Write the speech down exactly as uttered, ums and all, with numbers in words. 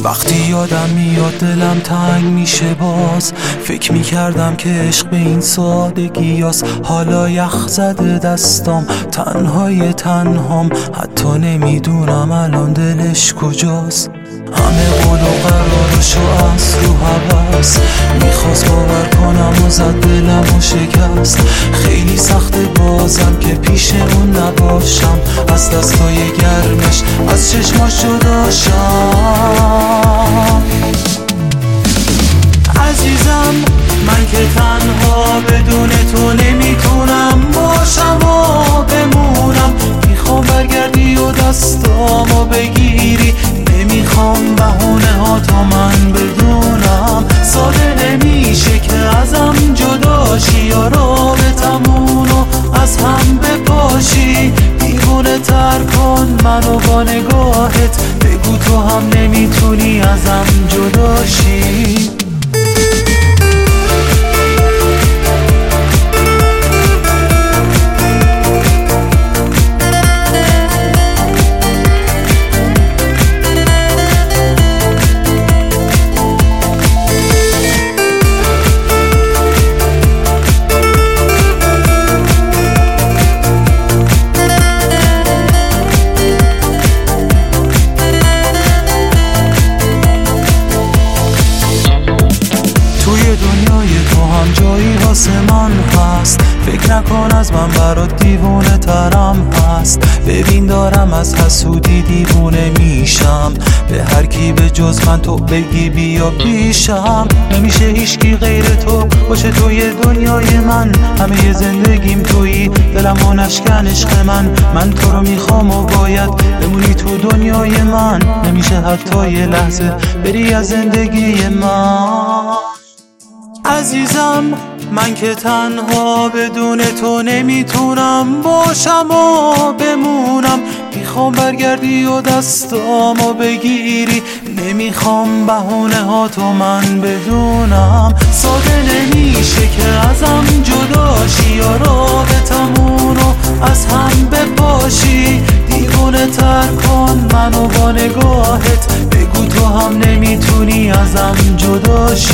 وقتی یادم میاد دلم تنگ میشه باز، فکر میکردم که عشق به این سادگی هست. حالا یخ زده دستام، تنهای تنهام، حتی نمیدونم الان دلش کجاست. همه قول و قرارشو از رو هوس میخواست باور کنم و زد دلم و شکست. خیلی سخته بازم که پیش اون نباشم، از دستای گرمش از چشماش جداشم. عزیزم من که تنها بدون تو نمیتونم باشم و بمونم. میخوام برگردی و دستامو بگیری، نمیخوام بهونه ها تا من بدونم. ساده نمیشه که ازم جداشی یا رابطمونو از هم بپاشی. دیوونه تر کن منو با نگاهت، بگو تو هم نمیتونی ازم جداشی. دنیای تو هم جایی واسه من هست، فکر نکن از من برات دیوونه ترم هست. ببین دارم از حسودی دیوونه میشم، به هر کی به جز من تو بگی بیا پیشم. نمیشه هیچکی غیر تو باشه توی دنیای من، همه زندگیم تویی، دلمو نشکن عشق من. من تو رو میخوام و باید بمونی تو دنیای من، نمیشه حتی یه لحظه بری از زندگی من. عزیزم من که تنها بدون تو نمیتونم باشم و بمونم. میخوام برگردی و دستامو بگیری، نمیخوام بهونه ها تو من بدونم. ساده نمیشه که ازم جداشی یا رابطمونو از هم بپاشی. دیوونه تر کن منو با نگاهت، بگو تو هم نمیتونی ازم جداشی.